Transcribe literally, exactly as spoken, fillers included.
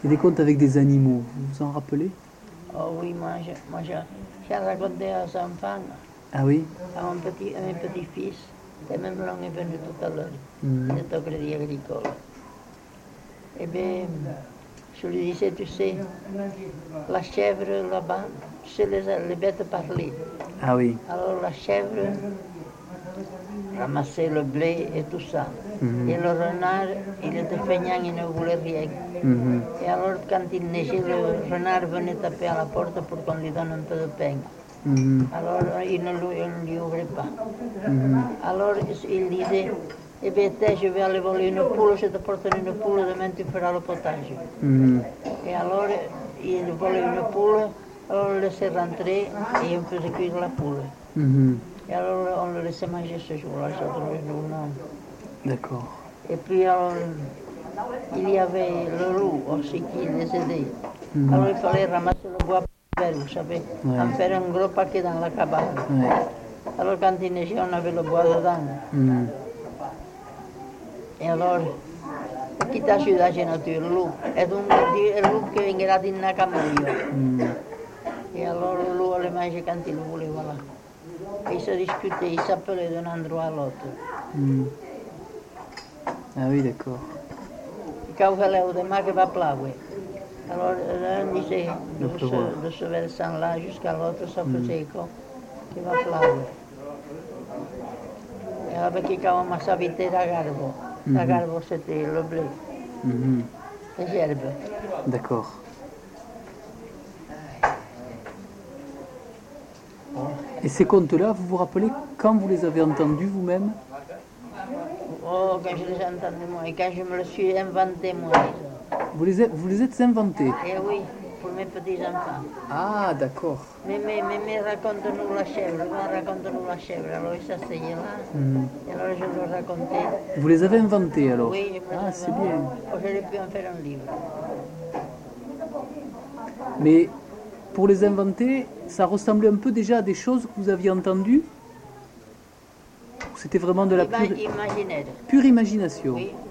Et des contes avec des animaux, vous vous en rappelez? Oh oui, moi, je, moi je, j'ai raconté aux enfants, Ah oui? à, mon petit, à mes petits-fils, et même l'on est venu tout à l'heure, Mhm. il est au Crédit Agricole. Eh bien, je lui disais, tu sais, la chèvre là-bas, tu sais, les, les bêtes parlaient. Ah oui. Alors la chèvre ramassait le blé et tout ça. Mhm. Et le renard, il était feignant, il ne voulait rien. Mhm. Et alors, quand il neigeait, le renard venait taper à la porte pour qu'on lui donne un peu de pain. Mhm. Alors, il ne lui, il lui ouvrait pas. Mhm. Alors, il disait, eh bien, je vais aller voler une poule, je te porte une poule, demain tu feras le potage. Mhm. Et alors, il volait une poule, alors on le laissait rentrer et on faisait cuire la poule. Mhm. Et alors, on le laissait manger ce jour-là, les autres jours, non. D'accord. Et puis, alors, il y avait le loup aussi qui les aidait. Mhm. Alors, il fallait ramasser le bois pour faire, vous savez, Ouais. en faire un gros paquet dans la cabane. Ouais. Alors, quand il neigeait, on avait le bois dedans. Mhm. E allora, chi ti aiuta a natura? Lui, è lui che venga in una camera. Mhm. E allora lui alle mangi canti lo voleva là. E si discute, si appelle d'un endroit à l'autre. Mhm. Ah oui, d'accord. Quand il est demain qui va pleuvoir. Alors, l'un disait, Il de va ce, pleuvoir. de ce versant-là jusqu'à l'autre, ça faisait écho, qui va pleuvoir. E allora perché cavamo a vite da garbo. Da Mhm. garbo c'était le blé, Mhm. les herbes. D'accord. Et ces contes-là, vous vous rappelez quand vous les avez entendus vous-même? Oh, quand je les ai entendus moi, et quand je me le suis inventé moi. Vous les, êtes- vous les êtes inventés? Eh oui, pour mes petits-enfants. Ah, d'accord. Mais, mais, mais, mais raconte-nous la chèvre, raconte-nous la chèvre. Alors ils s'asseyaient là, Mhm. et alors je leur racontais. Vous les avez inventés alors? Oui, je me les Ah, c'est inventais. bien. Oh, j'aurais pu en faire un livre. Mais pour les inventer, ça ressemblait un peu déjà à des choses que vous aviez entendues? Ou c'était vraiment de la Ima- pure, Imaginaire. pure imagination? Oui.